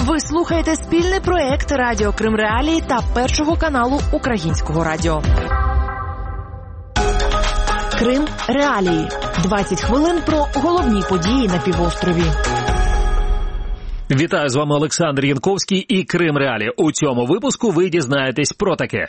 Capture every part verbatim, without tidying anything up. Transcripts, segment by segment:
Ви слухаєте спільний проєкт Радіо Крим Реалії та Першого каналу Українського радіо. Крим Реалії. двадцять хвилин про головні події на півострові. Вітаю, з вами Олександр Янковський і Крим Реалії. У цьому випуску ви дізнаєтесь про таке.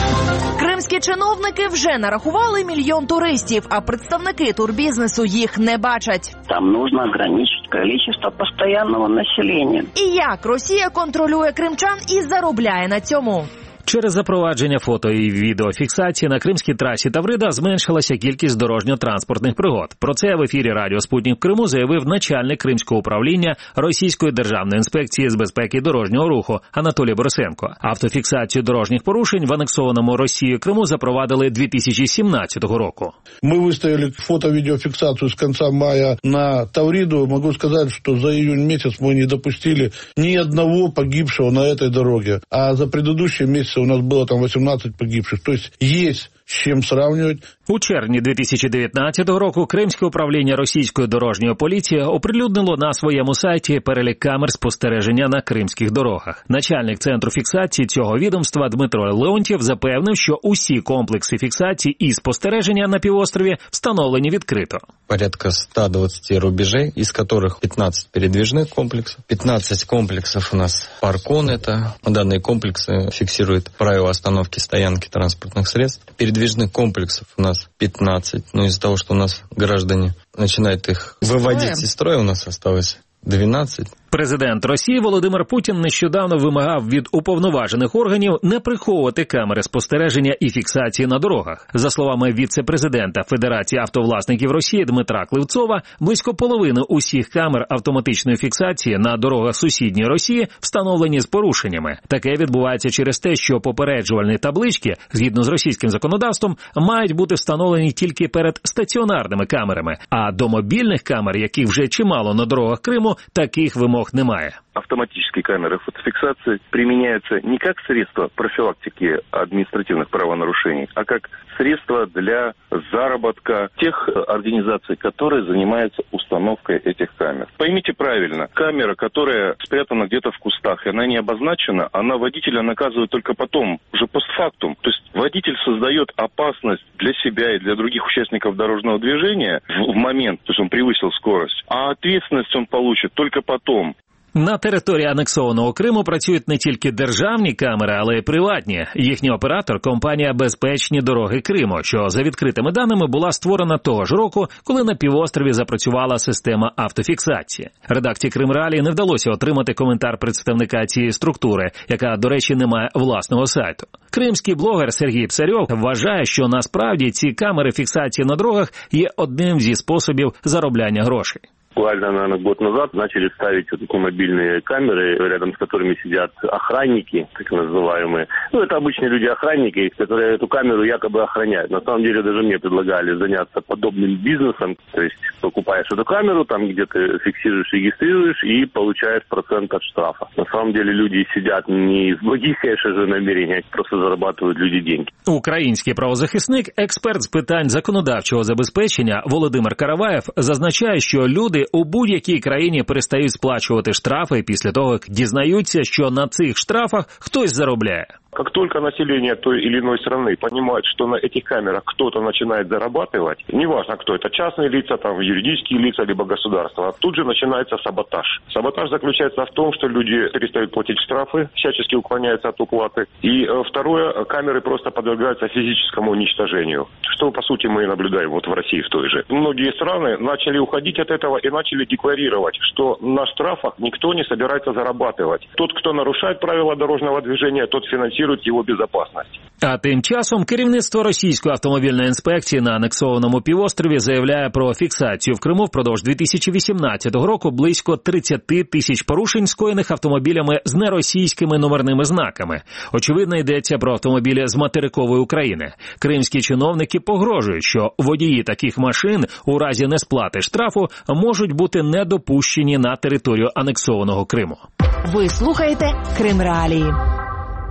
Кримські чиновники вже нарахували мільйон туристів, а представники турбізнесу їх не бачать. Там нужно ограничить количество постоянного населения. І як Росія контролює кримчан і заробляє на цьому. Через запровадження фото і відеофіксації на кримській трасі Таврида зменшилася кількість дорожньо-транспортних пригод. Про це в ефірі Радіо Спутник в Криму заявив начальник Кримського управління Російської державної інспекції з безпеки дорожнього руху Анатолій Борисенко. Автофіксацію дорожніх порушень в анексованому Росією Криму запровадили дві тисячі сімнадцятого року. Ми виставили фото-відеофіксацію з кінця мая на Тавриду. Можу сказати, що за июнь місяць ми не допустили ні одного погибшого на цій дорозі. А за предыдущий місяць у нас было там вісімнадцять погибших. То есть есть з чим сравнивать. У червні дві тисячі дев'ятнадцятого року Кримське управління Російської дорожньої поліції оприлюднило на своєму сайті перелік камер спостереження на кримських дорогах. Начальник центру фіксації цього відомства Дмитро Леонтьєв запевнив, що усі комплекси фіксації і спостереження на півострові встановлені відкрито. Порядка сто двадцять рубежей, із яких п'ятнадцять передвижних комплексів, п'ятнадцять комплексів у нас паркон, это данные комплексы фиксируют правила остановки, стоянки транспортных средств. Передвижных комплексов у нас пятнадцать, но из-за того, что у нас граждане начинают их выводить из строя, у нас осталось дванадцять. Президент Росії Володимир Путін нещодавно вимагав від уповноважених органів не приховувати камери спостереження і фіксації на дорогах. За словами віце-президента Федерації автовласників Росії Дмитра Кливцова, близько половини усіх камер автоматичної фіксації на дорогах сусідньої Росії встановлені з порушеннями. Таке відбувається через те, що попереджувальні таблички, згідно з російським законодавством, мають бути встановлені тільки перед стаціонарними камерами, а до мобільних камер, яких вже чимало на дорогах Криму, таких вимог немає. Автоматические камеры фотофиксации применяются не как средство профилактики административных правонарушений, а как средство для заработка тех организаций, которые занимаются установкой этих камер. Поймите правильно, камера, которая спрятана где-то в кустах, и она не обозначена, она водителя наказывает только потом, уже постфактум. То есть водитель создает опасность для себя и для других участников дорожного движения в момент, то есть он превысил скорость, а ответственность он получит только потом. На території анексованого Криму працюють не тільки державні камери, але й приватні. Їхній оператор – компанія «Безпечні дороги Криму», що за відкритими даними була створена того ж року, коли на півострові запрацювала система автофіксації. Редакції Крим Реалії не вдалося отримати коментар представника цієї структури, яка, до речі, не має власного сайту. Кримський блогер Сергій Псарьов вважає, що насправді ці камери фіксації на дорогах є одним зі способів заробляння грошей. Буквально, наверное, год назад начали ставить вот такие мобильные камеры, рядом с которыми сидят охранники, так называемые. Ну, это обычные люди-охранники, которые эту камеру якобы охраняют. На самом деле, даже мне предлагали заняться подобным бизнесом. То есть, покупаешь эту камеру, там где ты фиксируешь, регистрируешь и получаешь процент от штрафа. На самом деле, люди сидят не из благих, конечно же, намерений, просто зарабатывают люди деньги. Український правозахисник, експерт з питань законодавчого забезпечення Володимир Караваєв зазначає, що люди у будь-якій країні перестають сплачувати штрафи після того, як дізнаються, що на цих штрафах хтось заробляє. Как только население той или иной страны понимает, что на этих камерах кто-то начинает зарабатывать, неважно кто это, частные лица, там, юридические лица, либо государство, тут же начинается саботаж. Саботаж заключается в том, что люди перестают платить штрафы, всячески уклоняются от уплаты. И э, второе, камеры просто подвергаются физическому уничтожению. Что, по сути, мы наблюдаем вот в России в той же. Многие страны начали уходить от этого и начали декларировать, что на штрафах никто не собирается зарабатывать. Тот, кто нарушает правила дорожного движения, тот финансирует його безпечність. А тим часом керівництво Російської автомобільної інспекції на анексованому півострові заявляє про фіксацію в Криму впродовж дві тисячі вісімнадцятого року близько тридцять тисяч порушень, скоєних автомобілями з неросійськими номерними знаками. Очевидно, йдеться про автомобілі з материкової України. Кримські чиновники погрожують, що водії таких машин у разі несплати штрафу можуть бути недопущені на територію анексованого Криму. Ви слухаєте Крим Реалії.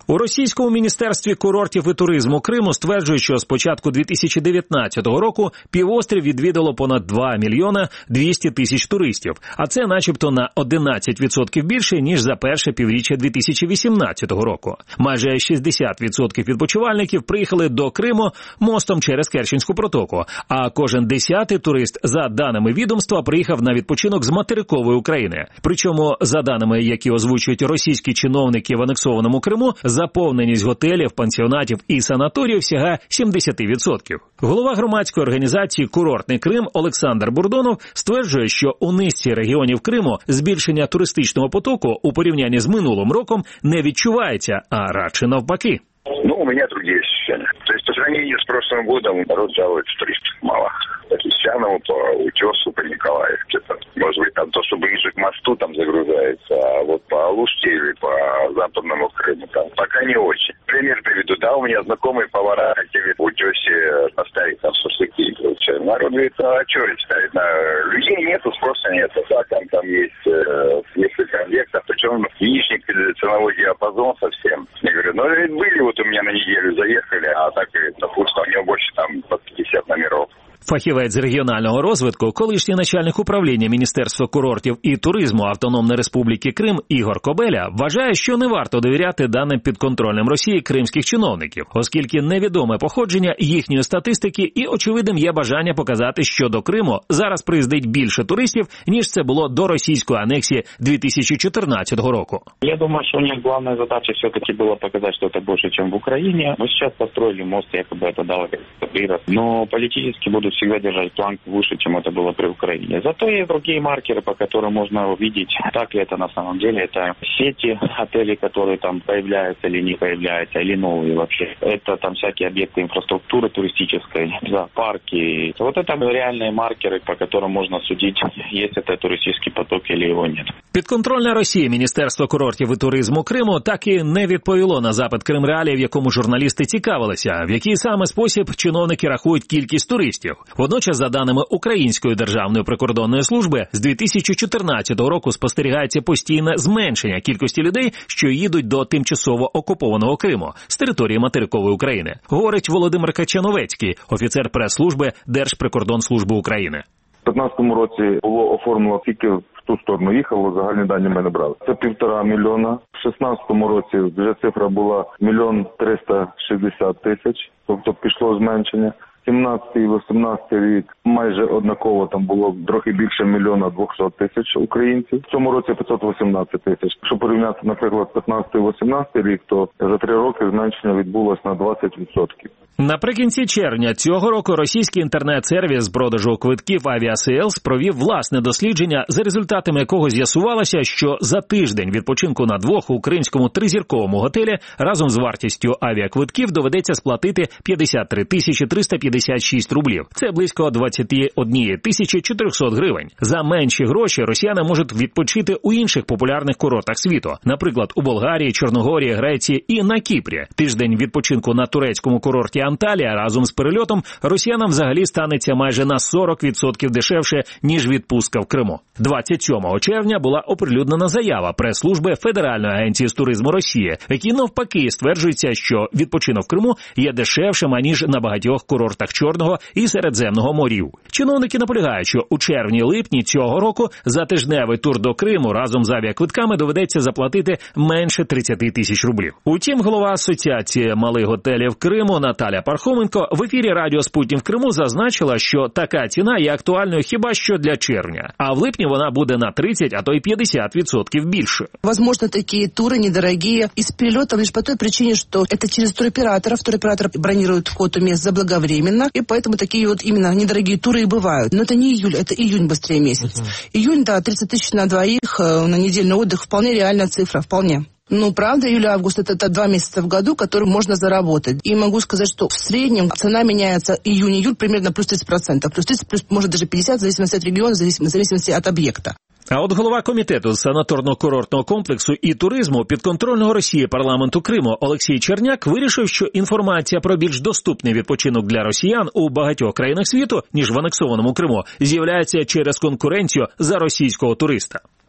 У російському міністерстві курортів і туризму Криму стверджують, що з початку дві тисячі дев'ятнадцятого року півострів відвідало понад два мільйона двісті тисяч туристів, а це начебто на одинадцять відсотків більше, ніж за перше півріччя дві тисячі вісімнадцятого року. Майже шістдесят відсотків відпочивальників приїхали до Криму мостом через Керченську протоку, а кожен десятий турист, за даними відомства, приїхав на відпочинок з материкової України. Причому, за даними, які озвучують російські чиновники в анексованому Криму, заповненість готелів, пансіонатів і санаторіїв сягає сімдесят відсотків. Голова громадської організації «Курортний Крим» Олександр Бурдонов стверджує, що у низці регіонів Криму збільшення туристичного потоку у порівнянні з минулим роком не відчувається, а радше навпаки. Ну, у меня другие ощущения. То есть, по сравнению с прошлым годом, народ жалуется, туристов мало. По Песчаному, по Утесу, по Николаевке. Может быть, там то, что ближе к мосту там загружается, а вот по Алуште или по Западному Крыму там пока не очень. Пример приведу. Да, у меня знакомые повара хотели в Утесе поставить там шашлыки и прочее. Народ говорит, а что это ставить? Людей нету, спроса нет. Да, там, там есть э, несколько объектов, причем нижний ценовой диапазон совсем. Я говорю, ну, были вот у меня на неделю заехали, а так, допустим, у него больше там под пятьдесят номеров. Фахівець з регіонального розвитку, колишній начальник управління Міністерства курортів і туризму Автономної Республіки Крим Ігор Кобеля вважає, що не варто довіряти даним підконтрольним Росії кримських чиновників, оскільки невідоме походження їхньої статистики і очевидним є бажання показати, що до Криму зараз приїздить більше туристів, ніж це було до російської анексії дві тисячі чотирнадцятого року. Я думаю, что у них главная задача все-таки была показать, что это больше, чем в Украине. Мы сейчас построили мост, якобы это дало прирост, но политически будут всегда держать планку выше, чем это было при Украине. Зато есть другие маркеры, по которым можно увидеть, так ли это на самом деле. Это сети отелей, которые там появляются или не появляются, или новые вообще. Это там всякие объекты инфраструктуры туристической, зоопарки. Вот это реальные маркеры, по которым можно судить, есть это туристический поток или его нет. Підконтрольне Росії Міністерство курортів і туризму Криму так і не відповіло на запит Кримреалії, в якому журналісти цікавилися, в який саме спосіб чиновники рахують кількість туристів. Водночас, за даними Української державної прикордонної служби, з дві тисячі чотирнадцятого року спостерігається постійне зменшення кількості людей, що їдуть до тимчасово окупованого Криму з території материкової України, говорить Володимир Качановецький, офіцер прес-служби Держприкордонслужби України. У п'ятнадцятому році було оформлено тільки в ту сторону їхало, загальні дані ми не брали. Це півтора мільйона. В шістнадцятому році вже цифра була мільйон триста шістдесят тисяч, тобто пішло зменшення. сімнадцятий, вісімнадцятий рік майже однаково, там було трохи більше мільйона двохсот тисяч українців. В цьому році п'ятсот вісімнадцять тисяч. Якщо порівняти, наприклад, п'ятнадцятий-вісімнадцятий рік, то за три роки зменшення відбулося на двадцять відсотків. Наприкінці червня цього року російський інтернет-сервіс з продажу квитків Aviasales провів власне дослідження, за результатами якого з'ясувалося, що за тиждень відпочинку на двох у кримському тризірковому готелі разом з вартістю авіаквитків доведеться сплатити п'ятдесят три тисячі триста п'ятдесят шість рублів. Це близько двадцять одна тисяча чотириста гривень. За менші гроші росіяни можуть відпочити у інших популярних курортах світу, наприклад, у Болгарії, Чорногорії, Греції і на Кіпрі. Тиждень відпочинку на турецькому курорті Анталія разом з перельотом росіянам взагалі станеться майже на сорок відсотків дешевше, ніж відпустка в Криму. двадцять сьомого червня була оприлюднена заява прес-служби Федеральної агенції з туризму Росії, в якій навпаки стверджується, що відпочинок в Криму є дешевшим, аніж на багатьох курортах Чорного і Середземного морів. Чиновники наполягають, що у червні-липні цього року за тижневий тур до Криму разом з авіаквитками доведеться заплатити менше тридцять тисяч рублів. Утім, голова Асоціації малих готелів Криму Наталя Пархоменко в ефірі радіо «Спутник» в Криму зазначила, що така ціна є актуальною хіба що для червня, а в липні вона буде на тридцять, а то й п'ятдесят відсотків більше. Возможно, такі тури недорогі і з перельотом лише по той причині, що це через туроператора. Туроператор бронирует вход у мест заблаговременно, и поэтому такие вот именно недорогие туры и бывают. Но это не июль, это июнь быстрее месяц. Uh-huh. Июнь, да, тридцать тысяч на двоих, на недельный отдых, вполне реальная цифра, вполне. Ну, правда, июль-август – это, это два месяца в году, которые можно заработать. И могу сказать, что в среднем цена меняется июнь-июль примерно плюс тридцать процентов. Плюс тридцать, плюс, может, даже пятьдесят, в зависимости от региона, в зависимости от объекта. А от голова комітету з санаторно-курортного комплексу і туризму підконтрольного Росії парламенту Криму Олексій Черняк вирішив, що інформація про більш доступний відпочинок для росіян у багатьох країнах світу, ніж в анексованому Криму, з'являється через конкуренцію за російського туриста.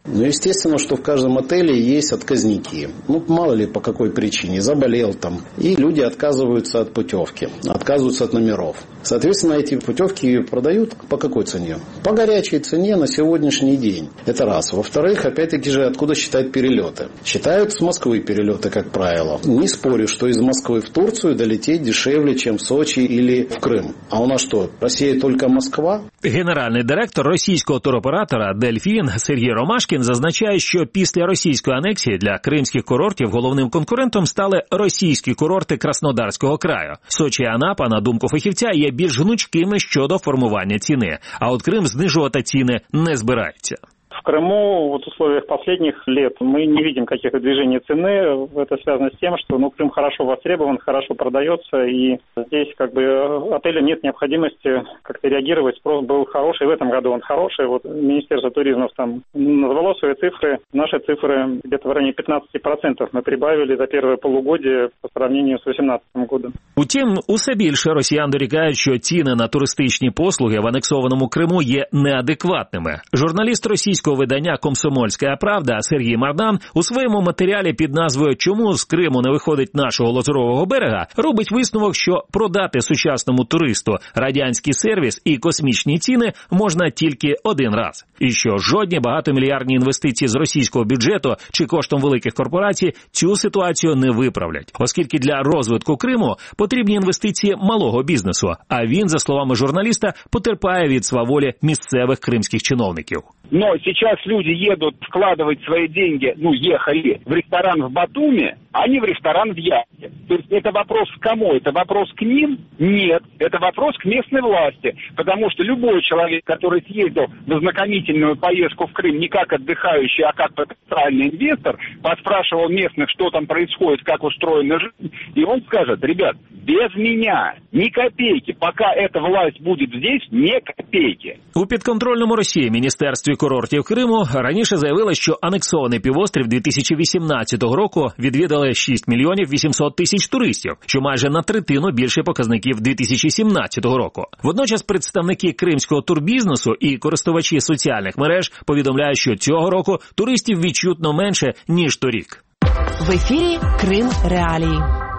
Ну, естественно, что в каждом отеле есть отказники. Ну, мало ли по какой причине, заболел там. И люди отказываются от путевки, отказываются от номеров. Соответственно, эти путевки продают по какой цене? По горячей цене на сегодняшний день. Это раз. Во-вторых, опять-таки же, откуда считать перелеты? Считают с Москвы перелеты, как правило. Не спорю, что из Москвы в Турцию долететь дешевле, чем в Сочи или в Крым. А у нас что, Россия только Москва? Генеральний директор російського туроператора «Дельфін» Сергій Ромашкін зазначає, що після російської анексії для кримських курортів головним конкурентом стали російські курорти Краснодарського краю. Сочі і Анапа, на думку фахівця, є більш гнучкими щодо формування ціни. А от Крим знижувати ціни не збирається. В Крыму вот в условиях последних лет мы не видим каких-то движений цены. Это связано с тем, что ну, Крым хорошо востребован, хорошо продается, и здесь как бы отелям нет необходимости как-то реагировать. Спрос был хороший, в этом году он хороший. Вот Министерство туризма там назвало свои цифры. Наши цифры где-то в районе пятнадцать процентов мы прибавили за первое полугодие по сравнению с восемнадцатым годом. Утім, усе більше росіян дорікають, що ціни на туристичні послуги в анексованому Криму є неадекватними. Журналіст російського видання «Комсомольська правда» Сергій Мардан у своєму матеріалі під назвою «Чому з Криму не виходить нашого лазурового берега» робить висновок, що продати сучасному туристу радянський сервіс і космічні ціни можна тільки один раз. І що жодні багатомільярдні інвестиції з російського бюджету чи коштом великих корпорацій цю ситуацію не виправлять. Оскільки для розвитку Криму потрібні інвестиції малого бізнесу, а він, за словами журналіста, потерпає від сваволі місцевих кримських чиновників. Но сейчас люди едут вкладывать свои деньги, ну, ехали в ресторан в Батуми, а не в ресторан в Ялте. То есть это вопрос к кому? Это вопрос к ним? Нет. Это вопрос к местной власти. Потому что любой человек, который съездил в ознакомительную поездку в Крым не как отдыхающий, а как потенциальный инвестор, поспрашивал местных, что там происходит, как устроена жизнь, и он скажет: ребят, без меня ни копейки. Пока эта власть будет здесь, ни копейки. У підконтрольному Росії Міністерстві курортів Криму раніше заявили, що анексований півострів дві тисячі вісімнадцятого року відвідали шість мільйонів вісімсот тисяч туристів, що майже на третину більше показників дві тисячі сімнадцятого року. Водночас представники кримського турбізнесу і користувачі соціальних мереж повідомляють, що цього року туристів відчутно менше, ніж торік. В ефірі Крим Реалії.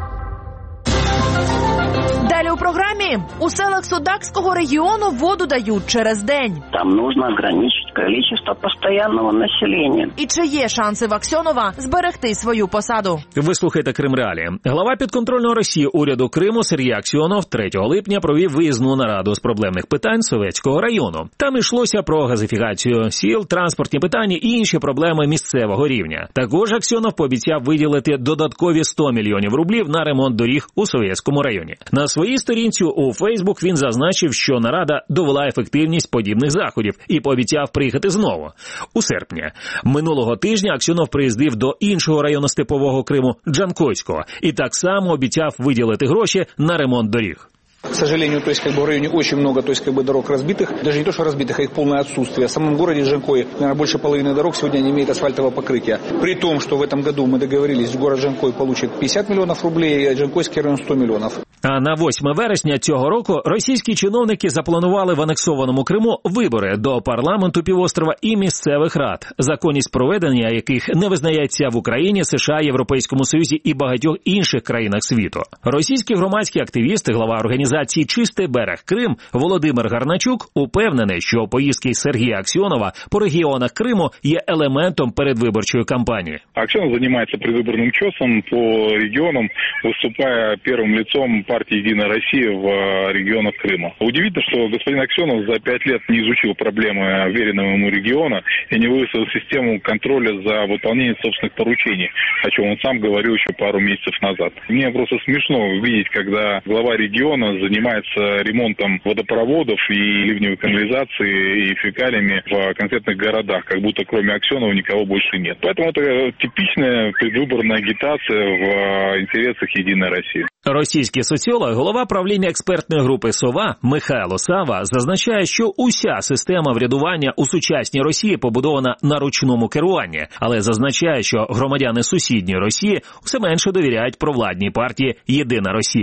Далі у програмі. У селах Судакського регіону воду дають через день. Там нужно ограничить количество постоянного населения. І чи є шанси в Аксьонова зберегти свою посаду? Ви слухаєте Крим Реалії. Глава підконтрольного Росії уряду Криму Сергій Аксьонов третього липня провів виїзну нараду з проблемних питань Советського району. Там йшлося про газифікацію сіл, транспортні питання і інші проблеми місцевого рівня. Також Аксьонов пообіцяв виділити додаткові сто мільйонів рублів на ремонт доріг у Советському районі. На своїй сторінці у Фейсбук він зазначив, що нарада довела ефективність подібних заходів і пообіцяв приїхати знову у серпні. Минулого тижня Аксьонов приїздив до іншого району Степового Криму – Джанкойського і так само обіцяв виділити гроші на ремонт доріг. К сожалению, то есть как бы в районе очень много, то есть как бы дорог разбитых, даже не то что разбитых, а их полное отсутствие. В самом городе Джанкой, наверное, больше половины дорог сегодня не имеет асфальтового покрытия. При том, что в этом году мы договорились, город Джанкой получит пятьдесят миллионов рублей, а Джанкойский район сто миллионов. А на восьме вересня цього року російські чиновники запланували в анексованому Криму вибори до парламенту півострова і місцевих рад, законність проведення яких не визнається в Україні, США, Європейському Союзі і багатьох інших країнах світу. Російські громадські активісти, глава організації «Чистий берег Крим» Володимир Гарначук упевнений, що поїздки Сергія Аксьонова по регіонах Криму є елементом передвиборчої кампанії. Аксьонов займається предвиборним часом по регіонам, виступає першим лицом партии «Единая Россия» в регионах Крыма. Удивительно, что господин Аксьонов за пять лет не изучил проблемы веренного ему региона и не выстроил систему контроля за выполнением собственных поручений, о чем он сам говорил еще пару месяцев назад. Мне просто смешно видеть, когда глава региона занимается ремонтом водопроводов и ливневой канализации и фекалиями в конкретных городах, как будто кроме Аксьонова никого больше нет. Поэтому это типичная предвыборная агитация в интересах «Единой России». Російський соціолог, голова правління експертної групи «Сова» Михайло Сава зазначає, що уся система врядування у сучасній Росії побудована на ручному керуванні, але зазначає, що громадяни сусідньої Росії все менше довіряють провладній партії «Єдина Росія».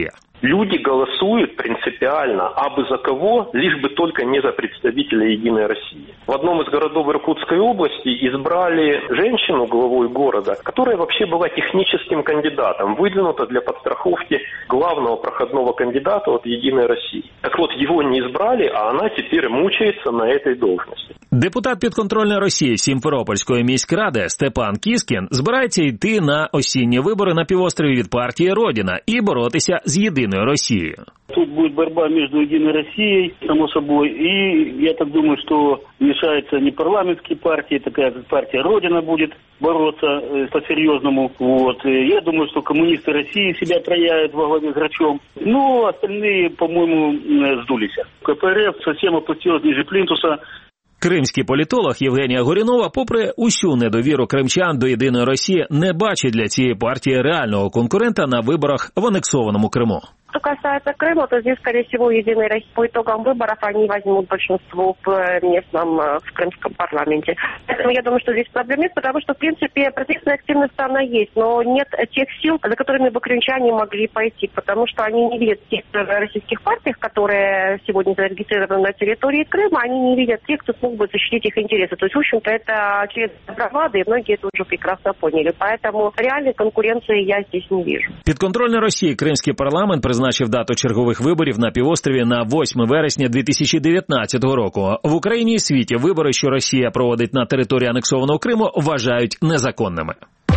Люди голосуют принципиально, абы за кого, лишь бы только не за представителя «Единой России». В одном из городов Иркутской области избрали женщину главой города, которая вообще была техническим кандидатом, выдвинута для подстраховки главного проходного кандидата от «Единой России». Так вот, его не избрали, а она теперь мучается на этой должности. Депутат підконтрольної Росії Сімферопольської міськради Степан Кіскін збирається йти на осінні вибори на півострові від партії «Родина» і боротися з «Єдиною Росією». Тут будет борьба между «Единой Россией», само собой, и я так думаю, что мешаются не парламентские партии, такая как партия «Родина» будет бороться э, по-серьезному. Вот. И я думаю, что коммунисты России себя проявят во главе с Грачом. Ну, остальные, по-моему, сдулись. КПРФ совсем опустилась ниже плинтуса. Кримський політолог Євгенія Горінова, попри усю недовіру кримчан до «Єдиної Росії», не бачить для цієї партії реального конкурента на виборах в анексованому Криму. Что касается Крыма, то здесь, скорее всего, «Единая Россия» по итогам выборов они возьмут большинство в местном, в крымском парламенте. Поэтому я думаю, что здесь проблем нет, потому что, в принципе, протестная активность она есть, но нет тех сил, за которыми бы крымчане могли пойти, потому что они не видят тех российских партий, которые сегодня зарегистрированы на территории Крыма, они не видят тех, кто смог бы защитить их интересы. То есть, в общем-то, это очевидная бравада, и многие это уже прекрасно поняли. Поэтому реальной конкуренции я здесь не вижу. Підконтрольна Росії кримський парламент призначив дату чергових виборів на півострові на восьме вересня дві тисячі дев'ятнадцятого року. В Україні і світі вибори, що Росія проводить на території анексованого Криму, вважають незаконними.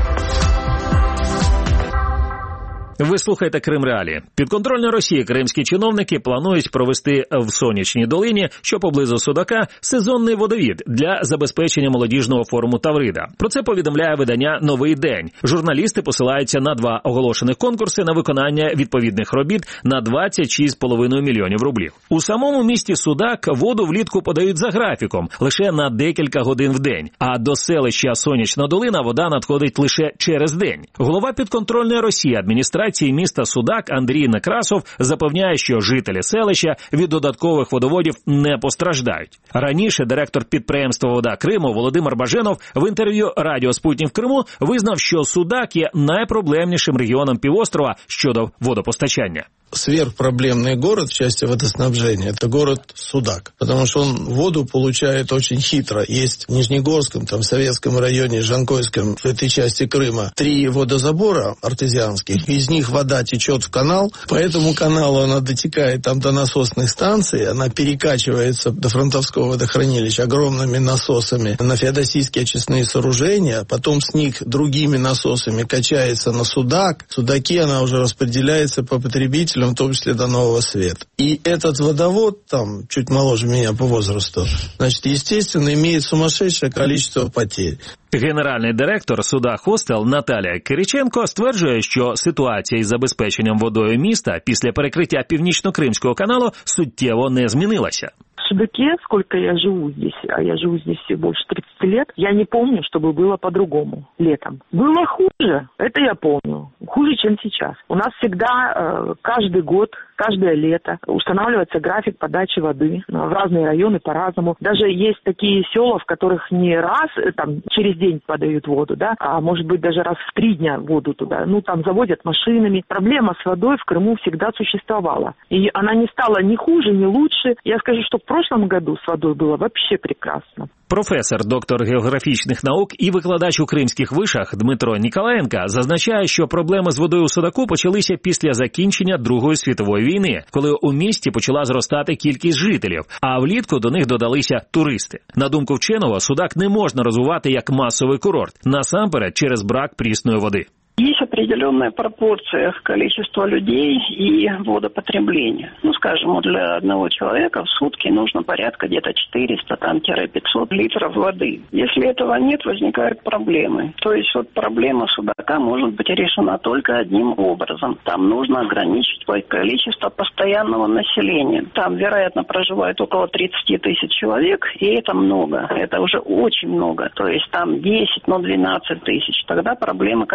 Ви слухаєте Крим Реалії. Підконтрольні Росії кримські чиновники планують провести в Сонячній долині, що поблизу Судака, сезонний водовід для забезпечення молодіжного форуму Таврида. Про це повідомляє видання «Новий день». Журналісти посилаються на два оголошених конкурси на виконання відповідних робіт на двадцять шість з половиною мільйонів рублів. У самому місті Судак воду влітку подають за графіком, лише на декілька годин в день, а до селища Сонячна долина вода надходить лише через день. Голова підконтрольної Росії адміністрації міста Судак Андрій Некрасов запевняє, що жителі селища від додаткових водоводів не постраждають. Раніше директор підприємства «Вода Криму» Володимир Баженов в інтерв'ю радіо «Спутник» в Криму визнав, що Судак є найпроблемнішим регіоном півострова щодо водопостачання. Сверхпроблемный город в части водоснабжения – это город Судак, потому что он воду получает очень хитро. Есть в Нижнегорском, там, Советском районе, Жанкойском, в этой части Крыма, три водозабора артезианских, из них вода течет в канал, по этому каналу она дотекает там до насосных станций, она перекачивается до Фронтовского водохранилища огромными насосами на феодосийские очистные сооружения, потом с них другими насосами качается на Судак, в Судаке она уже распределяется по потребителям, в том числе до Нового Света. И этот водовод, там, чуть моложе меня по возрасту, значит, естественно, имеет сумасшедшее количество потерь. Генеральний директор суда «Хостел» Наталія Кириченко стверджує, що ситуація із забезпеченням водою міста після перекриття Північно-Кримського каналу суттєво не змінилася. В Судаке, сколько я живу здесь, а я живу здесь больше тридцати лет, я не помню, чтобы было по-другому летом. Было хуже, это я помню, хуже, чем сейчас. У нас всегда э, каждый год, каждое лето устанавливается график подачи воды в разные районы по-разному. Даже есть такие села, в которых не раз, там, через день подают воду, да, а может быть даже раз в три дня воду туда. Ну, там заводят машинами. Проблема с водой в Крыму всегда существовала. И она не стала ни хуже, ни лучше. Я скажу, что в прошлом году с водой было вообще прекрасно. Професор, доктор географічних наук і викладач у кримських вишах Дмитро Ніколаєнко зазначає, що проблеми з водою у Судаку почалися після закінчення Другої світової війни, коли у місті почала зростати кількість жителів, а влітку до них додалися туристи. На думку вченого, Судак не можна розвивати як масовий курорт, насамперед через брак прісної води. Есть определенная пропорция количества людей и водопотребления. Ну, скажем, для одного человека в сутки нужно порядка где-то четыреста-пятьсот литров воды. Если этого нет, возникают проблемы. То есть вот проблема Судака может быть решена только одним образом. Там нужно ограничить количество постоянного населения. Там, вероятно, проживает около тридцати тысяч человек, и это много. Это уже очень много. То есть там десять, но двенадцать тысяч. Тогда проблема как-то решена.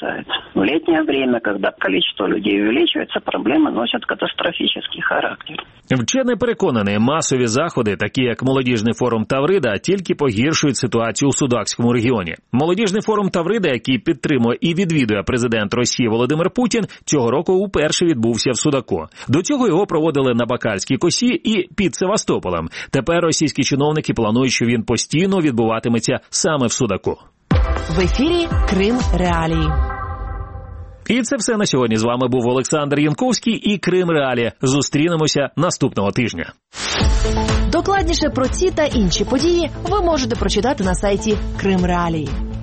касается. В летнее время, когда количество людей увеличивается, проблемы носят катастрофический характер. Вчений переконаний, масові заходи, такі як Молодіжний форум Таврида, тільки погіршують ситуацію у Судакському регіоні. Молодіжний форум Таврида, який підтримує і відвідує президент Росії Володимир Путін, цього року уперше відбувся в Судаку. До цього його проводили на Бакальській косі і під Севастополем. Тепер російські чиновники планують, що він постійно відбуватиметься саме в Судаку. В ефірі Крим Реалії. І це все на сьогодні. З вами був Олександр Янковський і Крим Реалії. Зустрінемося наступного тижня. Докладніше про ці та інші події ви можете прочитати на сайті Крим Реалії.